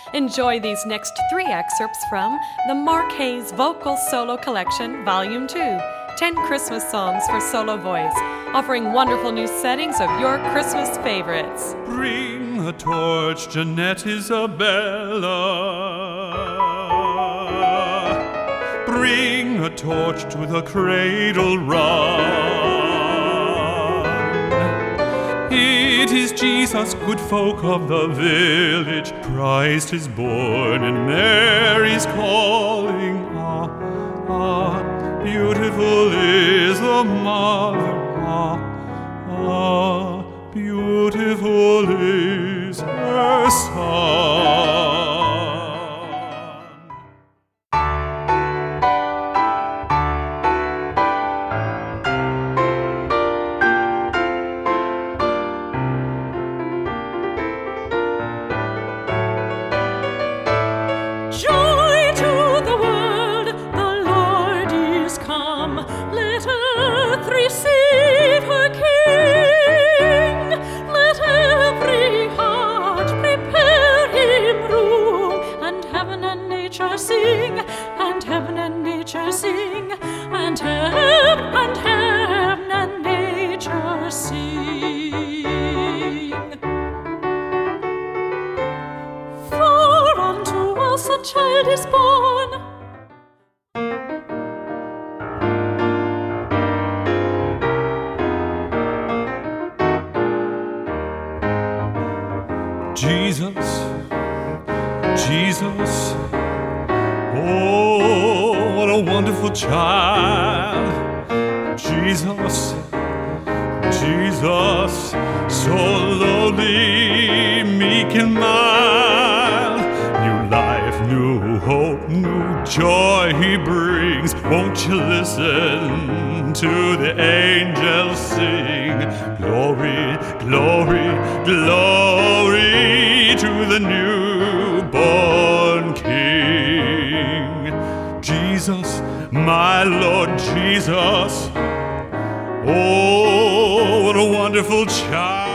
Enjoy these next 3 excerpts from the Mark Hayes Vocal Solo Collection, Volume 2, 10 Christmas Songs for Solo Voice, offering wonderful new settings of your Christmas favorites. Bring a torch, Jeanette Isabella. Bring a torch to the cradle run. It is Jesus, good folk of the village, Christ is born and Mary's calling. Ah, ah, beautiful is the mother. Ah, ah, beautiful is her son. Joy to the world, the Lord is come. Let earth receive her King. Let every heart prepare him room, and heaven and nature sing, and heaven and nature sing, and heaven and nature sing. For unto us a child is born. Jesus, Jesus, oh, what a wonderful child. Jesus, Jesus, so lowly, meek and mild. New life, new hope, new joy he brings. Won't you listen to the angels sing? Glory, glory, glory to the newborn King. Jesus, my Lord Jesus, oh, what a wonderful child.